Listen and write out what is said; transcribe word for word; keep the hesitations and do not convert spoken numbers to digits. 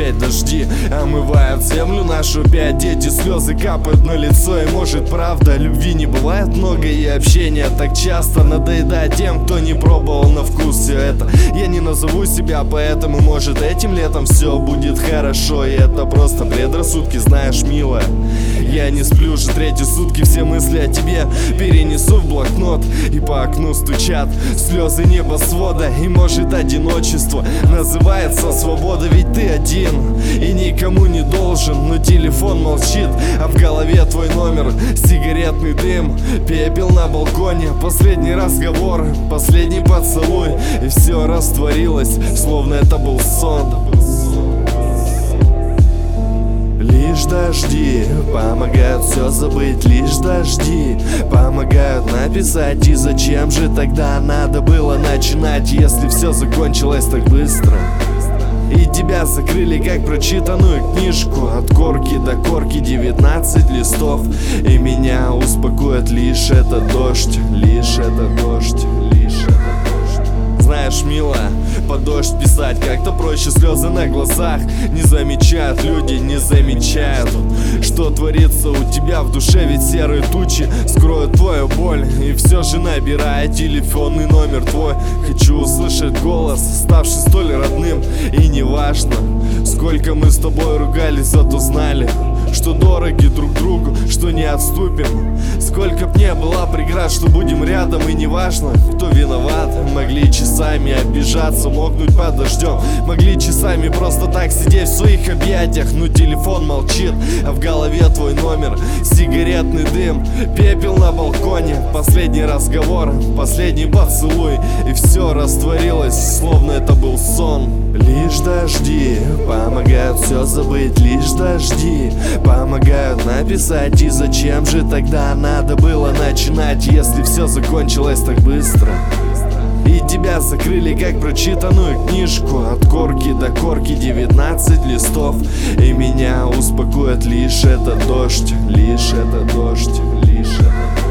опять дожди омывают землю нашу опять. Дети, слезы капают на лицо, и может правда любви не бывает много, и общения так часто надоедает тем, кто не пробовал на вкус все это. Я не назову себя поэтому, может этим летом все будет хорошо, и это просто предрассудки, знаешь, милая. Я не сплю уже третьи сутки, все мысли о тебе перенесу в блокнот, и по окну стучат слезы небосвода. И может одиночество называется свобода, ведь ты один и никому не должен. Но телефон молчит, а в голове твой номер, сигаретный дым, пепел на балконе, последний разговор, последний поцелуй, и все растворилось, словно это был сон. Лишь дожди помогают все забыть, лишь дожди помогают написать. И зачем же тогда надо было начинать, если все закончилось так быстро? И тебя закрыли как прочитанную книжку, от корки до корки девятнадцать листов. И меня успокоит лишь этот дождь, лишь этот дождь, лишь этот дождь. Знаешь, милая, под дождь писать как-то проще, слезы на глазах не замечают люди, не замечают, что творится у тебя в душе. Ведь серые тучи скроют твою боль, и все же набирая телефонный номер твой, хочу услышать голос, ставший столь родным. И неважно, сколько мы с тобой ругались, зато знали, что дороги друг другу, что не отступим. Сколько б не было преград, что будем рядом, и неважно, кто виноват. Могли часами обижаться, мокнуть под дождем, могли часами просто так сидеть в своих объятиях. Но телефон молчит, а в голове твой номер, сигаретный дым, пепел на балконе, последний разговор, последний поцелуй, и все растворилось, словно это был сон. Лишь дожди помогают все забыть, лишь дожди помогают написать. И зачем же тогда надо было начинать, если все закончилось так быстро? И тебя закрыли как прочитанную книжку, от корки до корки девятнадцать листов. И меня успокоит лишь этот дождь, лишь этот дождь, лишь этот дождь.